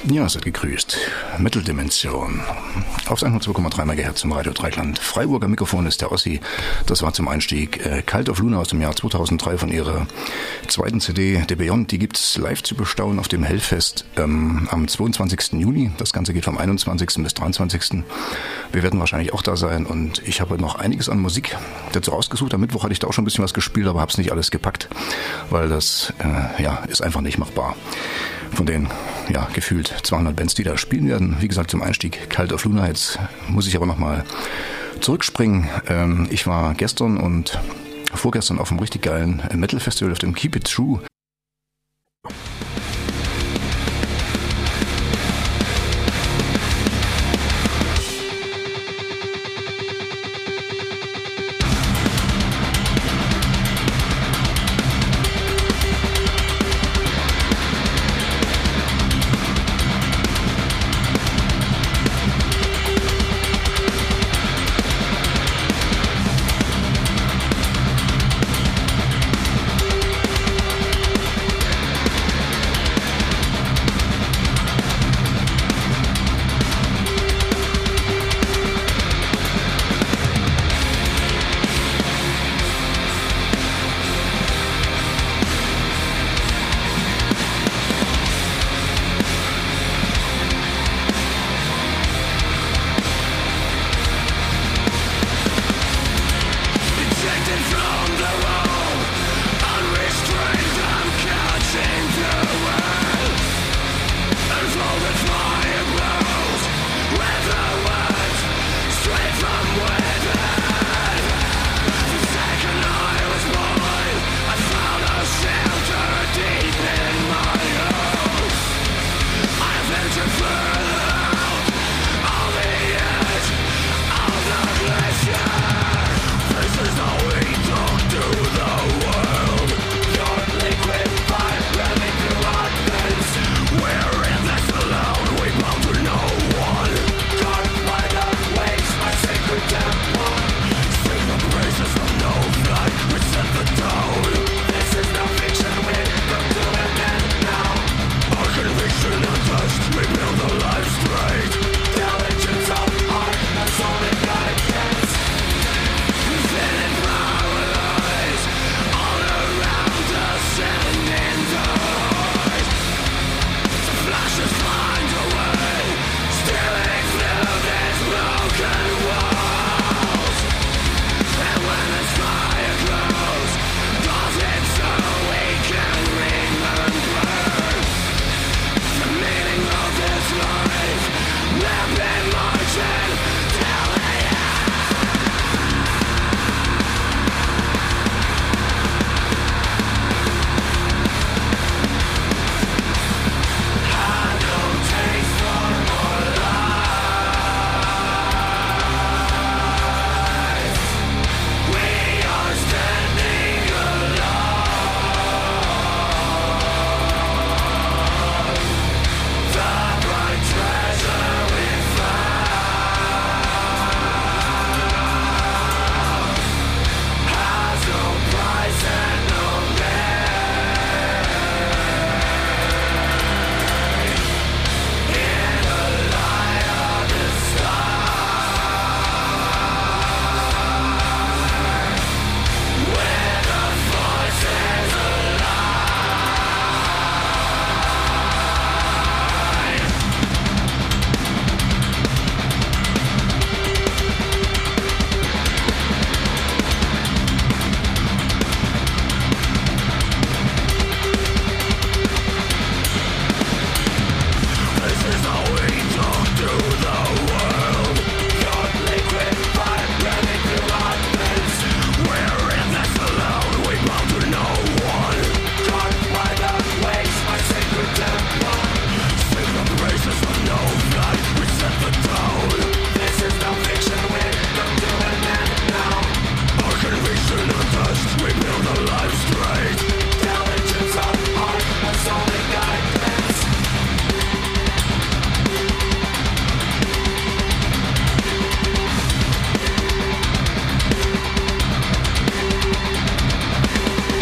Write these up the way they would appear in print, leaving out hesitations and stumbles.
Ja, seid gegrüßt. Mitteldimension. Auf 102,3 MHz im Radio Dreikland. Freiburger Mikrofon ist der Ossi. Das war zum Einstieg Cult of Luna aus dem Jahr 2003 von ihrer zweiten CD, The Beyond. Die gibt's live zu bestaunen auf dem Hellfest am 22. Juni. Das Ganze geht vom 21. bis 23. Wir werden wahrscheinlich auch da sein und ich habe noch einiges an Musik dazu rausgesucht. Am Mittwoch hatte ich da auch schon ein bisschen was gespielt, aber habe es nicht alles gepackt, weil das ist einfach nicht machbar. Von den gefühlt 200 Bands, die da spielen werden. Wie gesagt, zum Einstieg Cult of Luna. Jetzt muss ich aber nochmal zurückspringen. Ich war gestern und vorgestern auf einem richtig geilen Metal-Festival, auf dem Keep It True.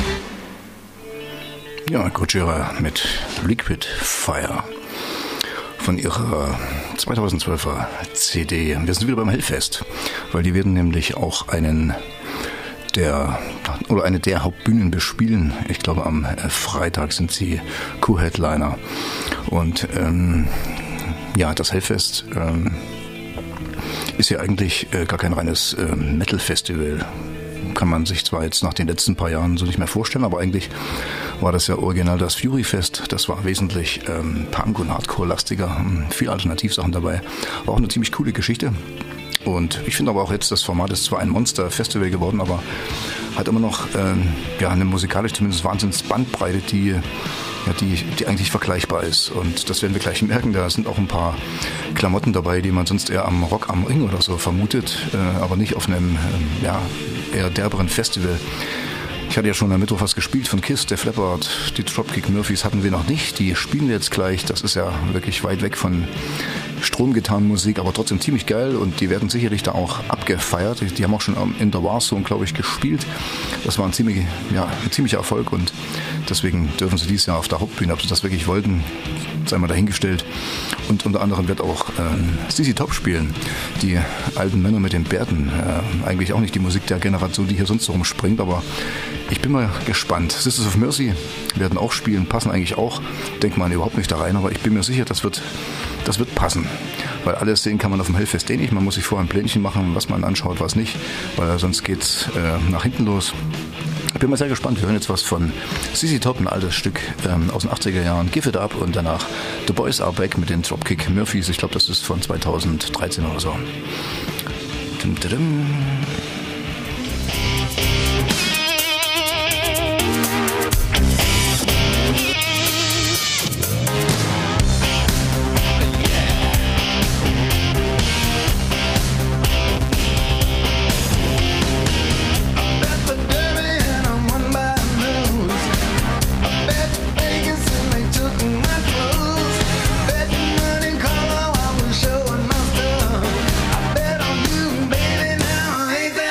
Ja, Gojira mit Liquid Fire. von ihrer 2012er CD. Wir sind wieder beim Hellfest, weil die werden nämlich auch eine der Hauptbühnen bespielen. Ich glaube, am Freitag sind sie Co-Headliner. Und das Hellfest ist ja eigentlich gar kein reines Metal-Festival. Kann man sich zwar jetzt nach den letzten paar Jahren so nicht mehr vorstellen, aber eigentlich war das ja original das Fury-Fest. Das war wesentlich Punk- und Hardcore-lastiger, viel Alternativsachen dabei. War auch eine ziemlich coole Geschichte. Und ich finde aber auch jetzt, das Format ist zwar ein Monster-Festival geworden, aber hat immer noch eine musikalisch zumindest Wahnsinns-Bandbreite, die eigentlich vergleichbar ist. Und das werden wir gleich merken. Da sind auch ein paar Klamotten dabei, die man sonst eher am Rock am Ring oder so vermutet, aber nicht auf einem eher derberen Festival. Ich hatte ja schon am Mittwoch was gespielt von Kiss, Def Leppard, die Dropkick Murphys hatten wir noch nicht. Die spielen wir jetzt gleich. Das ist ja wirklich weit weg von Stromgitarrenmusik, aber trotzdem ziemlich geil und die werden sicherlich da auch abgefeiert. Die haben auch schon in der Warzone, glaube ich, gespielt. Das war ein ziemlicher Erfolg und deswegen dürfen sie dieses Jahr auf der Hauptbühne, ob sie das wirklich wollten, sei mal dahingestellt. Und unter anderem wird auch ZZ Top spielen. Die alten Männer mit den Bärten. Eigentlich auch nicht die Musik der Generation, die hier sonst so rumspringt, aber ich bin mal gespannt. Sisters of Mercy werden auch spielen, passen eigentlich auch. Denkt man überhaupt nicht da rein, aber ich bin mir sicher, das wird passen. Weil alles sehen kann man auf dem Hellfest nicht. Man muss sich vorher ein Plänchen machen, was man anschaut, was nicht. Weil sonst geht's nach hinten los. Ich bin mal sehr gespannt. Wir hören jetzt was von ZZ Top, ein altes Stück aus den 80er Jahren. Give It Up und danach The Boys Are Back mit den Dropkick Murphys. Ich glaube, das ist von 2013 oder so. Dim, dim, dim. Ain't that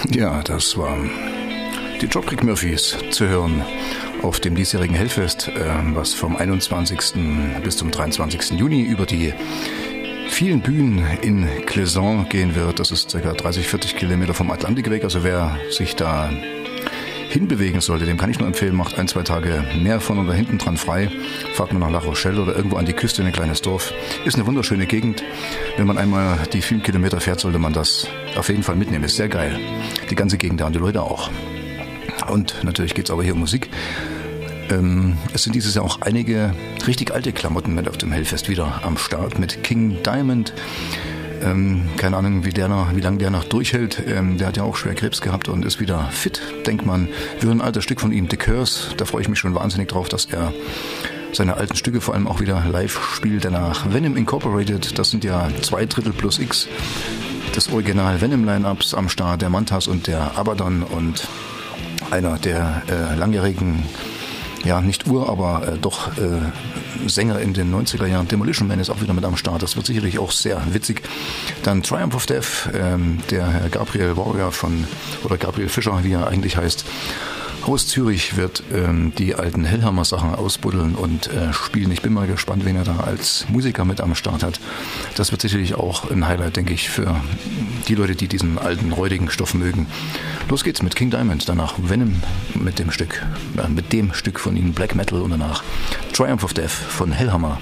Ja, das war die Dropkick Murphys zu hören auf dem diesjährigen Hellfest, was vom 21. bis zum 23. Juni über die vielen Bühnen in Clisson gehen wird. Das ist ca. 30-40 Kilometer vom Atlantik weg. Also wer sich da hinbewegen sollte, dem kann ich nur empfehlen, macht 1-2 Tage mehr von oder hinten dran frei. Fahrt mal nach La Rochelle oder irgendwo an die Küste in ein kleines Dorf. Ist eine wunderschöne Gegend. Wenn man einmal die vielen Kilometer fährt, sollte man das auf jeden Fall mitnehmen. Ist sehr geil. Die ganze Gegend da und die Leute auch. Und natürlich geht es aber hier um Musik. Es sind dieses Jahr auch einige richtig alte Klamotten mit auf dem Hellfest wieder am Start mit King Diamond. Keine Ahnung, wie lange der noch durchhält. Der hat ja auch schwer Krebs gehabt und ist wieder fit, denkt man. Wir hören ein altes Stück von ihm, The Curse. Da freue ich mich schon wahnsinnig drauf, dass er seine alten Stücke vor allem auch wieder live spielt. Danach Venom Incorporated, das sind ja 2/3 plus X des Original Venom-Line-Ups am Start, der Mantas und der Abaddon und einer der langjährigen, ja nicht aber doch Sänger in den 90er Jahren, Demolition Man ist auch wieder mit am Start. Das wird sicherlich auch sehr witzig. Dann Triumph of Death, der Herr Gabriel Warrior oder Gabriel Fischer, wie er eigentlich heißt, aus Zürich wird die alten Hellhammer-Sachen ausbuddeln und spielen. Ich bin mal gespannt, wen er da als Musiker mit am Start hat. Das wird sicherlich auch ein Highlight, denke ich, für die Leute, die diesen alten, räudigen Stoff mögen. Los geht's mit King Diamond, danach Venom mit dem Stück von ihnen, Black Metal, und danach Triumph of Death von Hellhammer.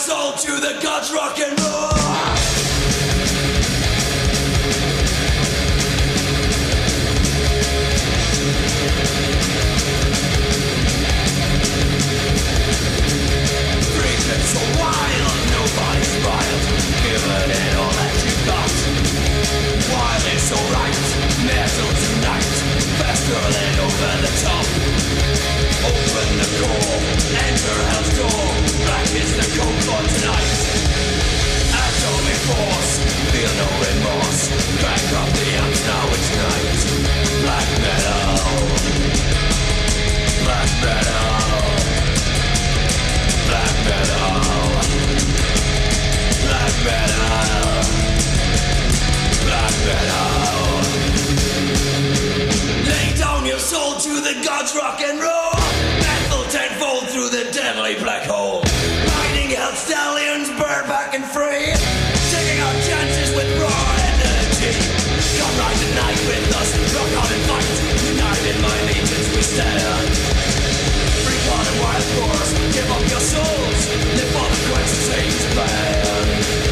soul to the gods, rock and roll. Breathing so wild, nobody's wild. Giving it all that you got. Wild is so right, metal tonight. Faster than over the top. Open the core, enter hell's door. Black is the code for tonight. Atomic force, feel no remorse. Crank up the amps, now it's night. Black metal. Black metal. Black metal. Black metal. Black metal. Lay down your soul to the gods, rock and roll. Metal tenfold through the deadly black hole. Riding hell stallions, bareback and free. Taking our chances with raw energy. Come ride the night with us, rock out and fight. United my legions we stand. Free blood and wild force, give up your souls. Live for the quest, change band.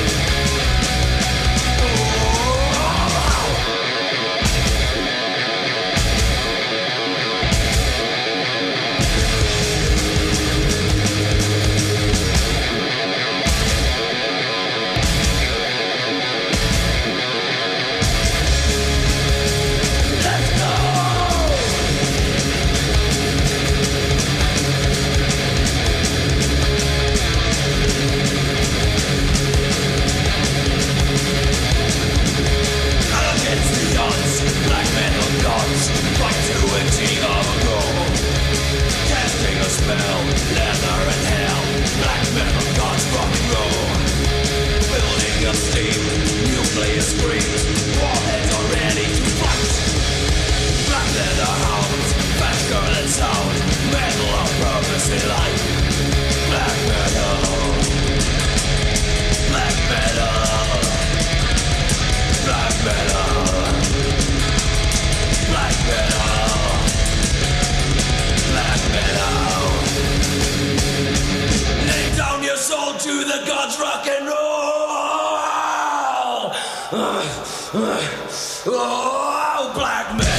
Black metal gods, fight to a team of a goal. Casting a spell, leather and hell. Black metal gods, rock and roll. Building up steam, nuclear screams. Warheads are ready to fight. Black leather hounds, faster than sound. Metal of purpose in life. Black metal. Black metal. Black metal. Black metal. Black metal. Lay down your soul to the gods, rock and roll. Oh, black metal.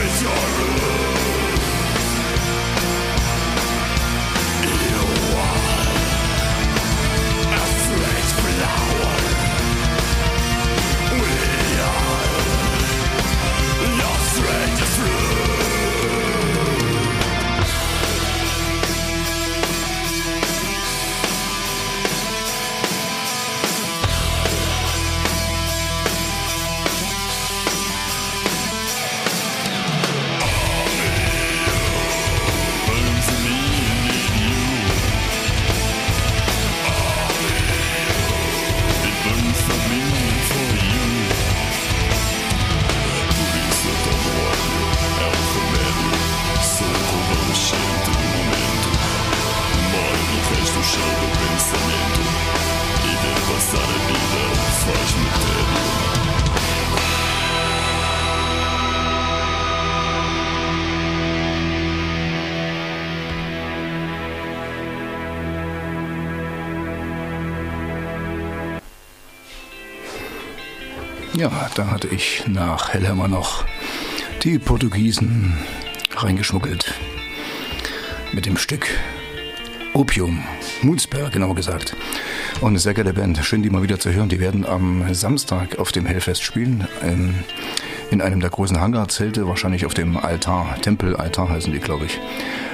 Ja, da hatte ich nach Hellhammer noch die Portugiesen reingeschmuggelt. Mit dem Stück Opium, Moonspell genauer gesagt. Und eine sehr geile Band, schön die mal wieder zu hören. Die werden am Samstag auf dem Hellfest spielen, in einem der großen Hangarzelte, wahrscheinlich auf dem Altar, Tempelaltar heißen die, glaube ich.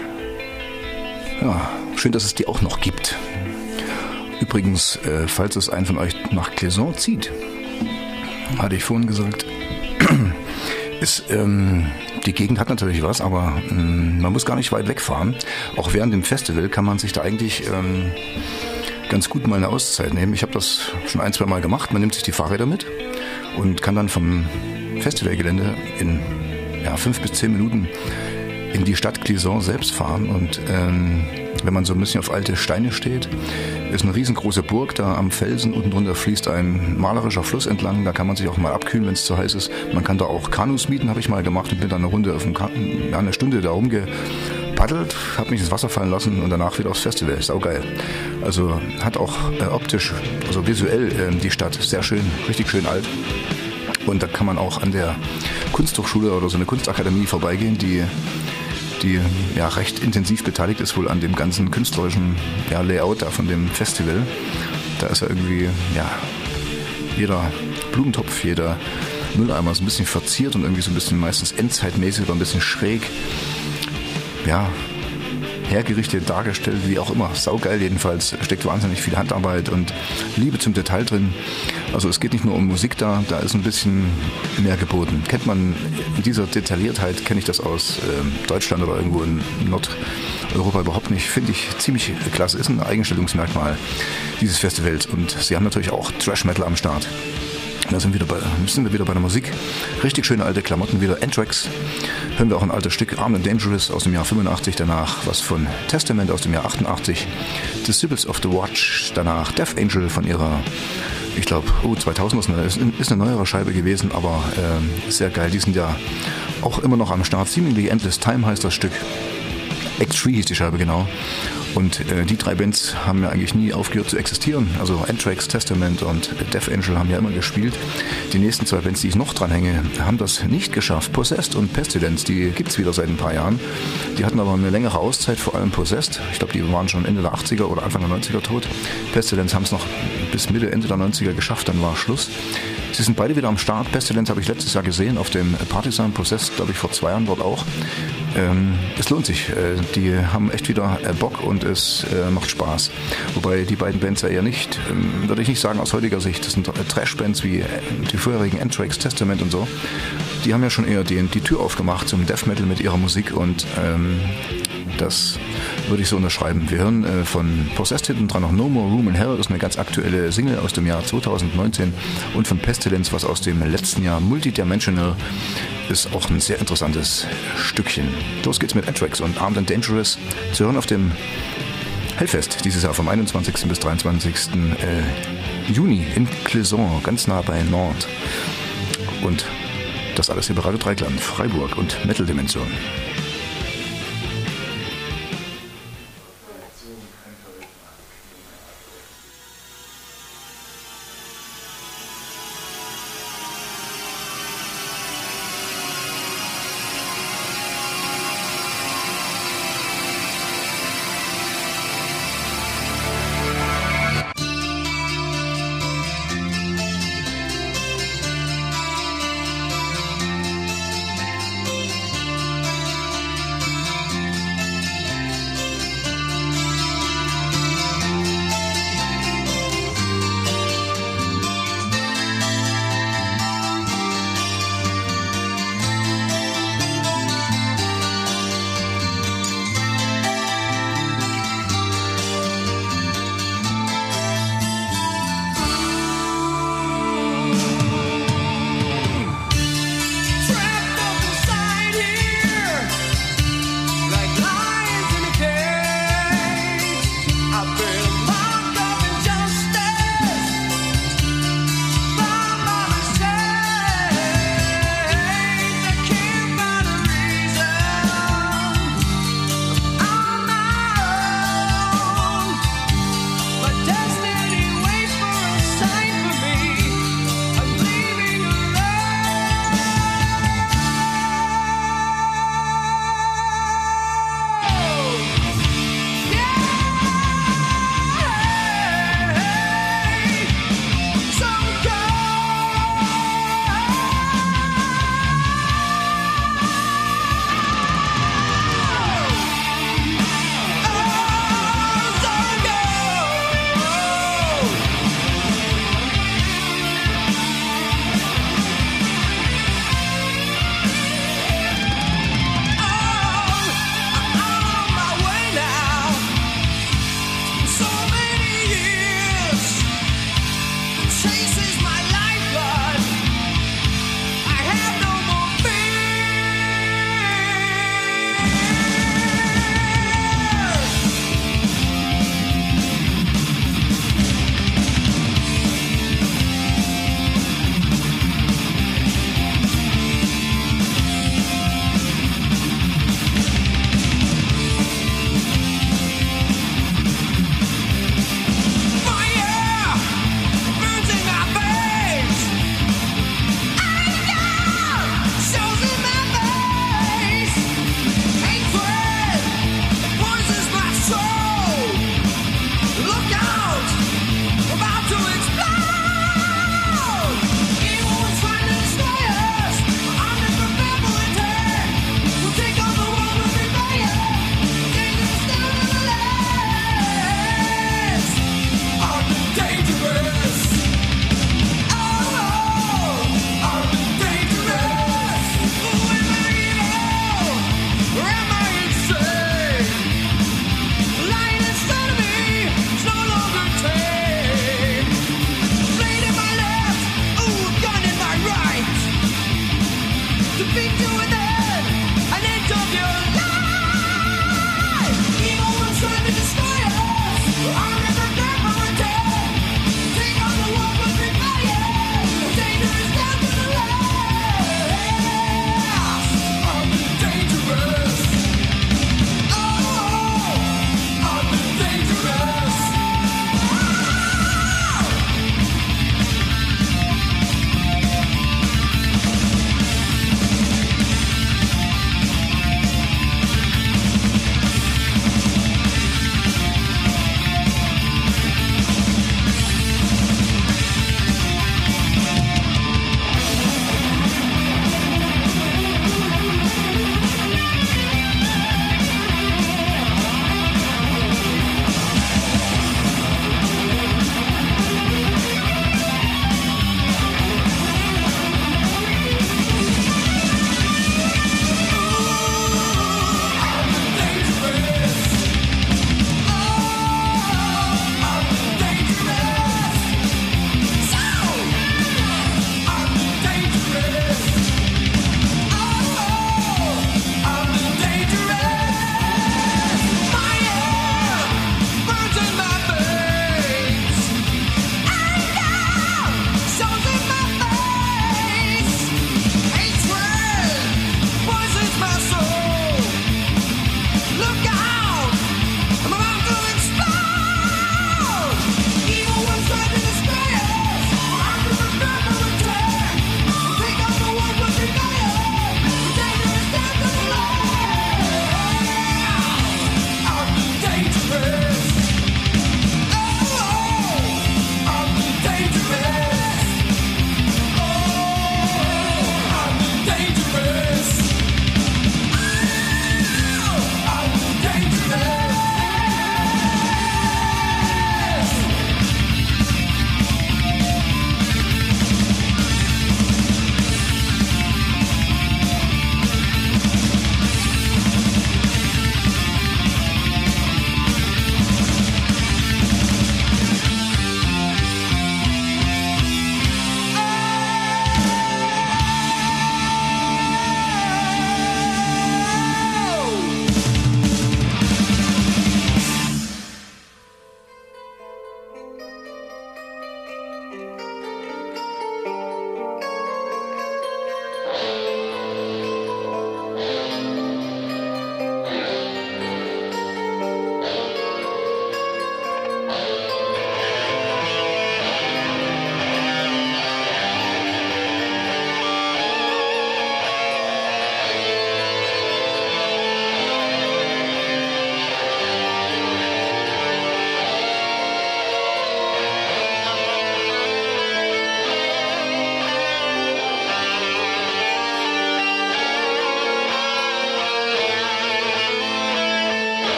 Ja, schön, dass es die auch noch gibt. Übrigens, falls es einen von euch nach Clisson zieht, hatte ich vorhin gesagt, ist, die Gegend hat natürlich was, aber man muss gar nicht weit wegfahren. Auch während dem Festival kann man sich da eigentlich ganz gut mal eine Auszeit nehmen. Ich habe das schon 1-2 Mal gemacht. Man nimmt sich die Fahrräder mit und kann dann vom Festivalgelände in 5 bis 10 Minuten in die Stadt Clisson selbst fahren. Und wenn man so ein bisschen auf alte Steine steht, ist eine riesengroße Burg da am Felsen. Unten drunter fließt ein malerischer Fluss entlang. Da kann man sich auch mal abkühlen, wenn es zu heiß ist. Man kann da auch Kanus mieten, habe ich mal gemacht. Und bin dann eine Runde auf dem eine Stunde da rumgepaddelt, habe mich ins Wasser fallen lassen und danach wieder aufs Festival. Ist auch geil. Also hat auch optisch, also visuell die Stadt sehr schön, richtig schön alt. Und da kann man auch an der Kunsthochschule oder so eine Kunstakademie vorbeigehen, die recht intensiv beteiligt ist wohl an dem ganzen künstlerischen Layout da von dem Festival. Da ist ja irgendwie jeder Blumentopf, jeder Mülleimer so ein bisschen verziert und irgendwie so ein bisschen meistens endzeitmäßig oder ein bisschen schräg hergerichtet, dargestellt, wie auch immer. Saugeil jedenfalls, steckt wahnsinnig viel Handarbeit und Liebe zum Detail drin. Also es geht nicht nur um Musik da ist ein bisschen mehr geboten. Kennt man in dieser Detailliertheit, kenne ich das aus Deutschland oder irgendwo in Nordeuropa überhaupt nicht. Finde ich ziemlich klasse, ist ein Eigenstellungsmerkmal dieses Festivals. Und sie haben natürlich auch Thrash Metal am Start. Da sind wir wieder bei der Musik. Richtig schöne alte Klamotten wieder. Anthrax. Hören wir auch ein altes Stück. Armed and Dangerous aus dem Jahr 85. Danach was von Testament aus dem Jahr 88. The Sibyls of the Watch. Danach Death Angel von ihrer, ich glaube, 2000 ist eine neuere Scheibe gewesen, aber sehr geil. Die sind ja auch immer noch am Start. Seemingly Endless Time heißt das Stück. X3 hieß die Scheibe, genau. Und die 3 Bands haben ja eigentlich nie aufgehört zu existieren. Also Anthrax, Testament und Death Angel haben ja immer gespielt. Die nächsten 2 Bands, die ich noch dranhänge, haben das nicht geschafft. Possessed und Pestilence, die gibt es wieder seit ein paar Jahren. Die hatten aber eine längere Auszeit, vor allem Possessed. Ich glaube, die waren schon Ende der 80er oder Anfang der 90er tot. Pestilence haben es noch bis Mitte, Ende der 90er geschafft, dann war Schluss. Sie sind beide wieder am Start. Pestilence habe ich letztes Jahr gesehen auf dem Partisan. Possessed, glaube ich, vor 2 Jahren dort auch. Es lohnt sich. Die haben echt wieder Bock und es macht Spaß. Wobei die beiden Bands ja eher nicht, würde ich nicht sagen aus heutiger Sicht, das sind Trash-Bands wie die vorherigen Anthrax, Testament und so. Die haben ja schon eher die Tür aufgemacht zum Death Metal mit ihrer Musik und das würde ich so unterschreiben. Wir hören von Possessed hinten dran noch No More Room in Hell. Das ist eine ganz aktuelle Single aus dem Jahr 2019 und von Pestilence, was aus dem letzten Jahr Multidimensional ist, auch ein sehr interessantes Stückchen. Los geht's mit Anthrax und Armed and Dangerous zu hören auf dem Hellfest dieses Jahr vom 21. bis 23. Juni in Clisson, ganz nah bei Nantes. Und das alles hier bei Radio Dreikland, Freiburg und Metal Dimension.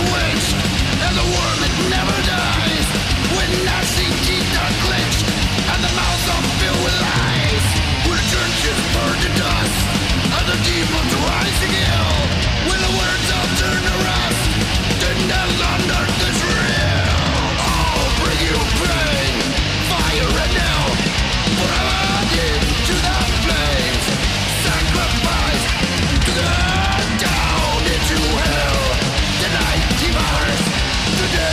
quenched, and the worm it never dies. When gnashing teeth are clenched, and the mouths are filled with lies. When the churches burn to dust, and the demons rise again. When the words all turn to rust, the nails on earth is real. I'll bring you pain, fire and nail, forever into the flames. Sacrifice to the down into hell. The night devours the day.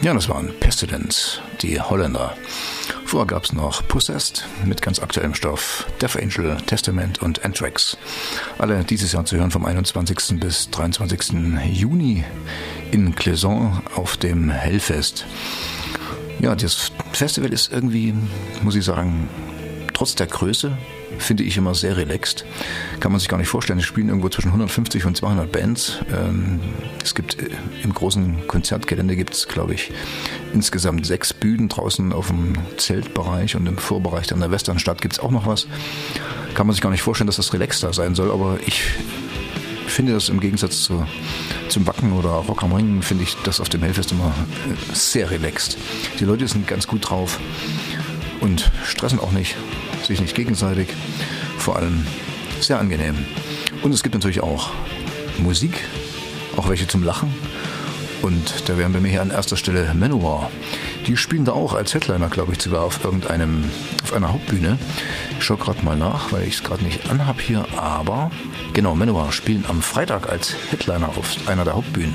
Ja, das waren Pestilence, die Holländer. Vorher gab es noch Possessed mit ganz aktuellem Stoff, Death Angel, Testament und Anthrax. Alle dieses Jahr zu hören vom 21. bis 23. Juni in Clisson auf dem Hellfest. Ja, das Festival ist irgendwie, muss ich sagen, trotz der Größe, finde ich immer sehr relaxed. Kann man sich gar nicht vorstellen. Es spielen irgendwo zwischen 150 und 200 Bands. Es gibt im großen Konzertgelände gibt es, glaube ich, insgesamt 6 Bühnen draußen auf dem Zeltbereich und im Vorbereich an der Westernstadt gibt es auch noch was. Kann man sich gar nicht vorstellen, dass das relaxter sein soll, aber ich finde das im Gegensatz zum Wacken oder Rock am Ring, finde ich das auf dem Hellfest immer sehr relaxed. Die Leute sind ganz gut drauf und stressen auch nicht, sich nicht gegenseitig, vor allem sehr angenehm. Und es gibt natürlich auch Musik, auch welche zum Lachen. Und da wären bei mir hier an erster Stelle Manowar. Die spielen da auch als Headliner, glaube ich, sogar auf einer Hauptbühne. Ich schaue gerade mal nach, weil ich es gerade nicht anhab hier. Aber genau, Manowar spielen am Freitag als Headliner auf einer der Hauptbühnen.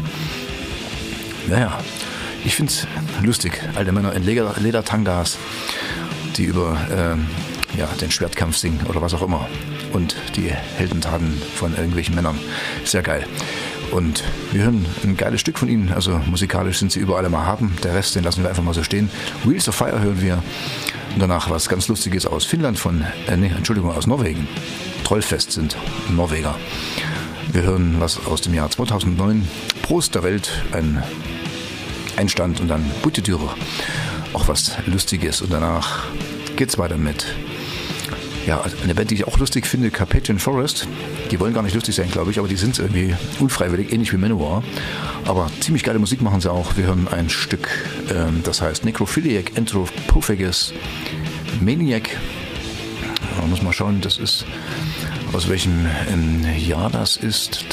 Naja, ich finde es lustig. Alte Männer in Ledertangas, die über den Schwertkampf singen oder was auch immer. Und die Heldentaten von irgendwelchen Männern. Sehr geil. Und wir hören ein geiles Stück von ihnen. Also musikalisch sind sie überall immer haben. Der Rest, den lassen wir einfach mal so stehen. Wheels of Fire hören wir. Und danach was ganz Lustiges aus Finnland aus Norwegen. Trollfest sind Norweger. Wir hören was aus dem Jahr 2009. Prost der Welt, ein Einstand und dann Buttedürer. Auch was Lustiges. Und danach geht's weiter mit eine Band, die ich auch lustig finde, Carpathian Forest. Die wollen gar nicht lustig sein, glaube ich, aber die sind irgendwie unfreiwillig, ähnlich wie Manowar. Aber ziemlich geile Musik machen sie auch. Wir hören ein Stück, das heißt Necrophiliac Anthropophagus Maniac. Da muss man schauen, das ist aus welchem Jahr das ist.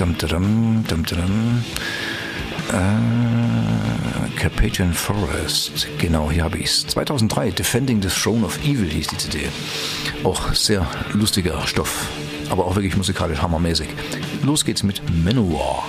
Carpathian Forest, genau, hier habe ich es. 2003, Defending the Throne of Evil hieß die CD. Auch sehr lustiger Stoff, aber auch wirklich musikalisch hammermäßig. Los geht's mit Manowar.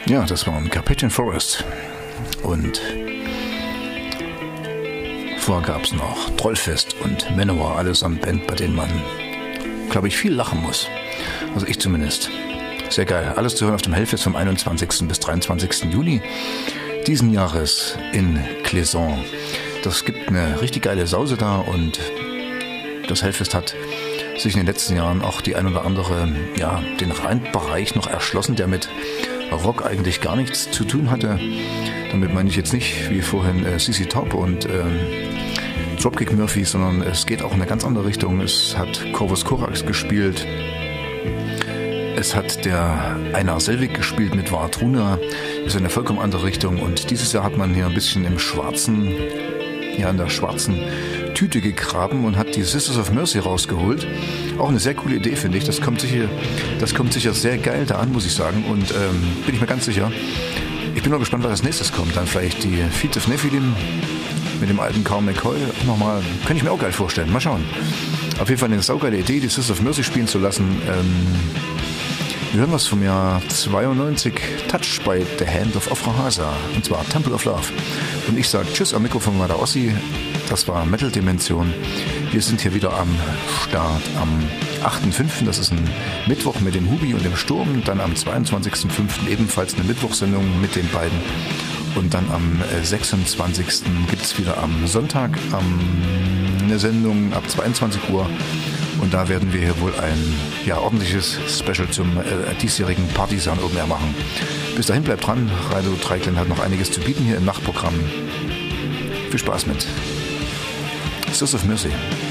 Ja, das war ein Carpathian Forest. Und vorher gab es noch Trollfest und Manowar, alles am Band, bei denen man, glaube ich, viel lachen muss. Also ich zumindest. Sehr geil. Alles zu hören auf dem Hellfest vom 21. bis 23. Juni diesen Jahres in Clisson. Das gibt eine richtig geile Sause da und das Hellfest hat sich in den letzten Jahren auch die ein oder andere, ja, den Randbereich noch erschlossen, der mit Rock eigentlich gar nichts zu tun hatte. Damit meine ich jetzt nicht wie vorhin CC Top und Dropkick Murphy, sondern es geht auch in eine ganz andere Richtung. Es hat Corvus Corax gespielt, es hat der Einar Selvig gespielt mit Varatruna, ist in eine vollkommen andere Richtung und dieses Jahr hat man hier ein bisschen in der schwarzen Tüte gegraben und hat die Sisters of Mercy rausgeholt. Auch eine sehr coole Idee, finde ich. Das kommt sicher sehr geil da an, muss ich sagen. Und bin ich mir ganz sicher. Ich bin noch gespannt, was als nächstes kommt. Dann vielleicht die Feet of Nephilim mit dem alten Carl McCoy. Nochmal, könnte ich mir auch geil vorstellen. Mal schauen. Auf jeden Fall eine saugeile Idee, die Sisters of Mercy spielen zu lassen. Wir hören was vom Jahr 92, Touch by the Hand of Ofrahasa, und zwar Temple of Love. Und ich sage Tschüss am Mikrofon war der Ossi, das war Metal Dimension. Wir sind hier wieder am Start am 8.5., das ist ein Mittwoch mit dem Hubi und dem Sturm, dann am 22.5. ebenfalls eine Mittwochsendung mit den beiden und dann am 26. gibt es wieder am Sonntag eine Sendung ab 22 Uhr. Und da werden wir hier wohl ein ordentliches Special zum diesjährigen Partisan Open Air machen. Bis dahin bleibt dran. Radio Dreikland hat noch einiges zu bieten hier im Nachtprogramm. Viel Spaß mit Sisters of Mercy.